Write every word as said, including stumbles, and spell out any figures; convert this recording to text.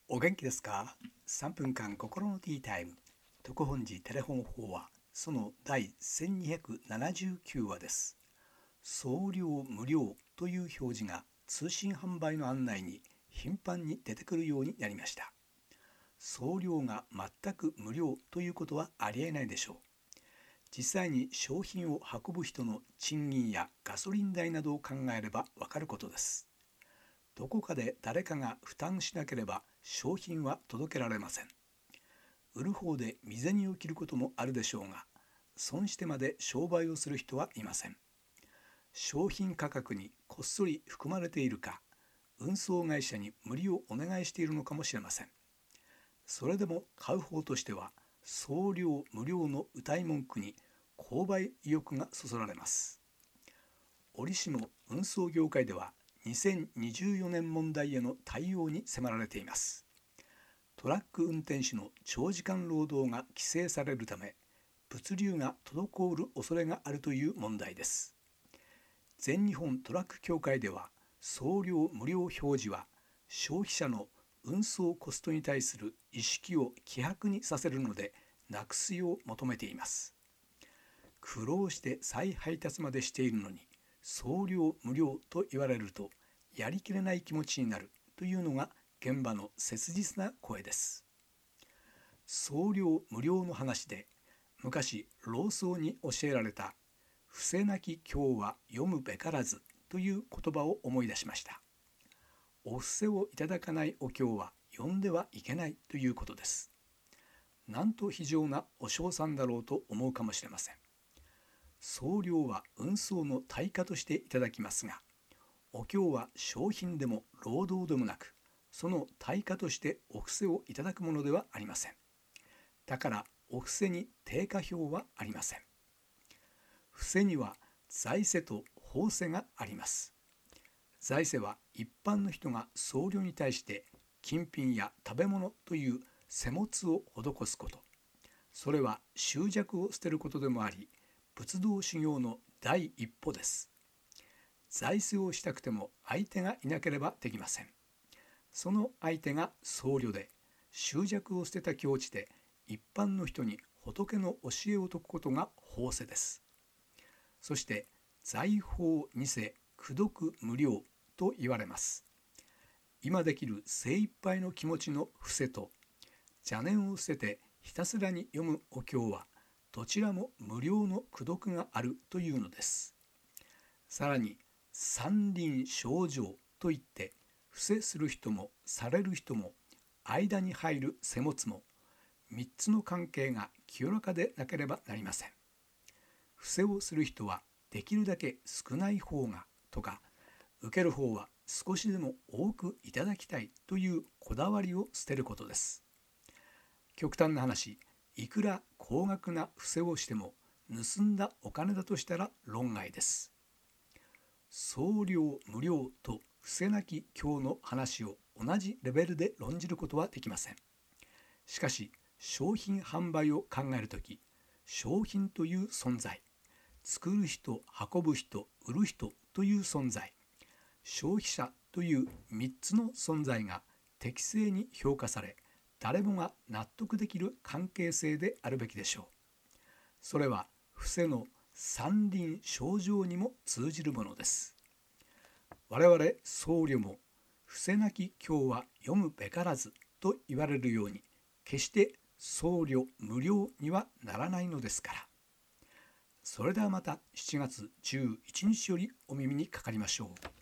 お元気ですか？ さん 分間心のティータイム特本寺テレフォン法話その第せんにひゃくななじゅうきゅうわです。送料無料という表示が通信販売の案内に頻繁に出てくるようになりました。送料が全く無料ということはありえないでしょう。実際に商品を運ぶ人の賃金やガソリン代などを考えればわかることです。どこかで誰かが負担しなければ商品は届けられません。売る方で身銭を切ることもあるでしょうが、損してまで商売をする人はいません。商品価格にこっそり含まれているか、運送会社に無理をお願いしているのかもしれません。それでも買う方としては、送料無料の謳い文句に購買意欲がそそられます。折しも運送業界ではにせんにじゅうよねん問題への対応に迫られています。トラック運転手の長時間労働が規制されるため、物流が滞る恐れがあるという問題です。全日本トラック協会では、送料無料表示は消費者の運送コストに対する意識を希薄にさせるのでなくすよう求めています。苦労して再配達までしているのに送料無料と言われるとやりきれない気持ちになるというのが現場の切実な声です。送料無料の話で、昔老僧に教えられた伏せなき経は読むべからずという言葉を思い出しました。お布施をいただかないお経は読んではいけないということです。なんと非常なお称賛だろうと思うかもしれません。送料は運送の対価としていただきますが、お経は商品でも労働でもなく、その対価としてお布施をいただくものではありません。だからお布施に定価表はありません。布施には財政と法施があります。財政は一般の人が僧侶に対して金品や食べ物という施物を施すこと。それは執着を捨てることでもあり、仏道修行の第一歩です。財政をしたくても相手がいなければできません。その相手が僧侶で、執着を捨てた境地で一般の人に仏の教えを説くことが法施です。そして財法二世功徳無量と言われます。今できる精一杯の気持ちの伏せと、邪念を捨ててひたすらに読むお経はどちらも無料の功徳があるというのです。さらに三輪正常といって、伏せする人もされる人も間に入る施物も三つの関係が清らかでなければなりません。伏せをする人はできるだけ少ない方がとか、受ける方は少しでも多くいただきたいというこだわりを捨てることです。極端な話、いくら高額な伏せをしても盗んだお金だとしたら論外です。送料無料と伏せなき経の話を同じレベルで論じることはできません。しかし商品販売を考えるとき、商品という存在、作る人、運ぶ人、売る人という存在、消費者というみっつの存在が適正に評価され、誰もが納得できる関係性であるべきでしょう。それは伏せの三輪正常にも通じるものです。我々僧侶も伏せなき経は読むべからずと言われるように、決して送料無料にはならないのですから。それではまたしちがつじゅういちにちよりお耳にかかりましょう。